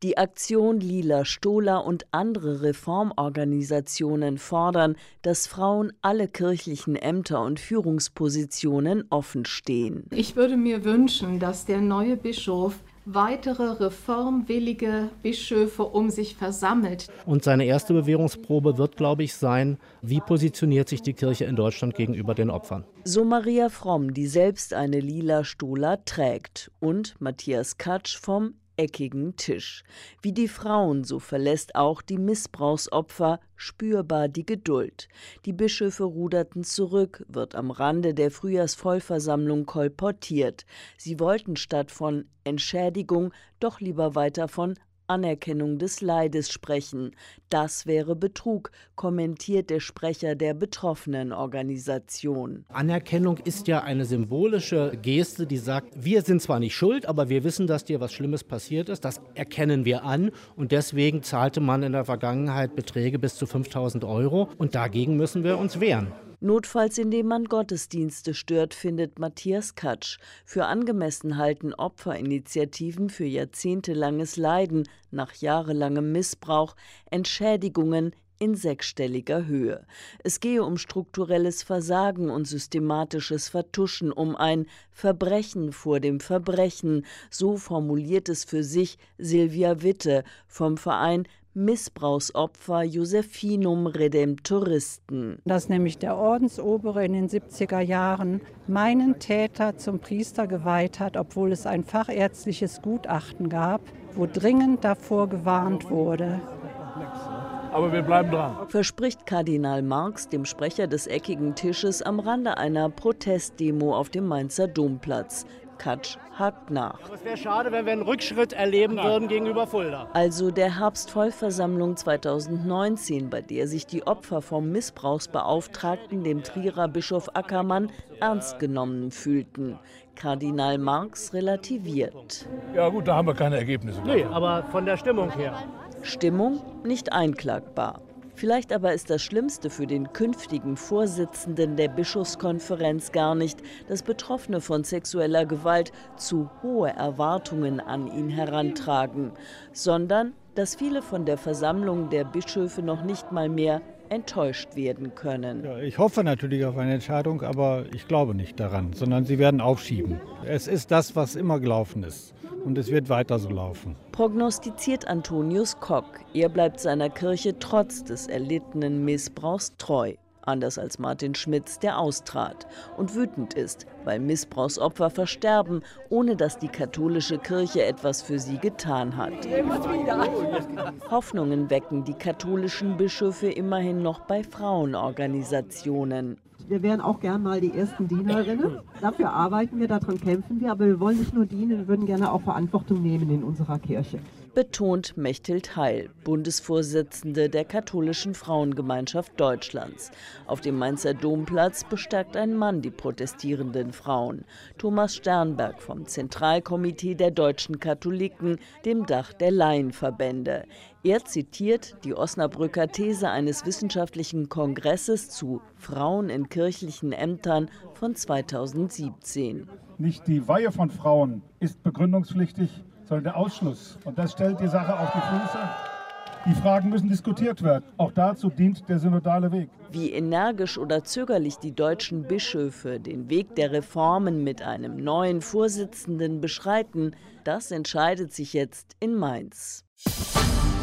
Die Aktion Lila Stola und andere Reformorganisationen fordern, dass Frauen alle kirchlichen Ämter und Führungspositionen offenstehen. Ich würde mir wünschen, dass der neue Bischof weitere reformwillige Bischöfe um sich versammelt. Und seine erste Bewährungsprobe wird, glaube ich, sein, wie positioniert sich die Kirche in Deutschland gegenüber den Opfern. So Maria Fromm, die selbst eine Lila Stola trägt, und Matthias Katsch vom Eckigen Tisch. Wie die Frauen, so verlässt auch die Missbrauchsopfer spürbar die Geduld. Die Bischöfe ruderten zurück, wird am Rande der Frühjahrsvollversammlung kolportiert. Sie wollten statt von Entschädigung doch lieber weiter von Anerkennung des Leides sprechen. Das wäre Betrug, kommentiert der Sprecher der betroffenen Organisation. Anerkennung ist ja eine symbolische Geste, die sagt, wir sind zwar nicht schuld, aber wir wissen, dass dir was Schlimmes passiert ist. Das erkennen wir an und deswegen zahlte man in der Vergangenheit Beträge bis zu 5.000 € und dagegen müssen wir uns wehren. Notfalls, indem man Gottesdienste stört, findet Matthias Katsch. Für angemessen halten Opferinitiativen für jahrzehntelanges Leiden nach jahrelangem Missbrauch Entschädigungen in sechsstelliger Höhe. Es gehe um strukturelles Versagen und systematisches Vertuschen, um ein Verbrechen vor dem Verbrechen. So formuliert es für sich Silvia Witte vom Verein Missbrauchsopfer Josephinum Redemptoristen. Dass nämlich der Ordensobere in den 70er Jahren meinen Täter zum Priester geweiht hat, obwohl es ein fachärztliches Gutachten gab, wo dringend davor gewarnt wurde. Aber wir bleiben dran. Verspricht Kardinal Marx, dem Sprecher des Eckigen Tisches, am Rande einer Protestdemo auf dem Mainzer Domplatz. Katsch hakt nach. Es wäre schade, wenn wir einen Rückschritt erleben würden gegenüber Fulda. Also der Herbstvollversammlung 2019, bei der sich die Opfer vom Missbrauchsbeauftragten, dem Trierer Bischof Ackermann, ernst genommen fühlten. Kardinal Marx relativiert. Ja gut, da haben wir keine Ergebnisse. Nee, aber von der Stimmung her. Stimmung nicht einklagbar. Vielleicht aber ist das Schlimmste für den künftigen Vorsitzenden der Bischofskonferenz gar nicht, dass Betroffene von sexueller Gewalt zu hohe Erwartungen an ihn herantragen, sondern dass viele von der Versammlung der Bischöfe noch nicht mal mehr enttäuscht werden können. Ja, ich hoffe natürlich auf eine Entscheidung, aber ich glaube nicht daran, sondern sie werden aufschieben. Es ist das, was immer gelaufen ist. Und es wird weiter so laufen. Prognostiziert Antonius Kock. Er bleibt seiner Kirche trotz des erlittenen Missbrauchs treu. Anders als Martin Schmitz, der austrat und wütend ist, weil Missbrauchsopfer versterben, ohne dass die katholische Kirche etwas für sie getan hat. Hoffnungen wecken die katholischen Bischöfe immerhin noch bei Frauenorganisationen. Wir wären auch gern mal die ersten Dienerinnen. Dafür arbeiten wir, daran kämpfen wir. Aber wir wollen nicht nur dienen, wir würden gerne auch Verantwortung nehmen in unserer Kirche. Betont Mechthild Heil, Bundesvorsitzende der Katholischen Frauengemeinschaft Deutschlands. Auf dem Mainzer Domplatz bestärkt ein Mann die protestierenden Frauen. Thomas Sternberg vom Zentralkomitee der deutschen Katholiken, dem Dach der Laienverbände. Er zitiert die Osnabrücker These eines wissenschaftlichen Kongresses zu Frauen in kirchlichen Ämtern von 2017. Nicht die Weihe von Frauen ist begründungspflichtig, sondern der Ausschluss. Und das stellt die Sache auf die Füße. Die Fragen müssen diskutiert werden. Auch dazu dient der synodale Weg. Wie energisch oder zögerlich die deutschen Bischöfe den Weg der Reformen mit einem neuen Vorsitzenden beschreiten, das entscheidet sich jetzt in Mainz.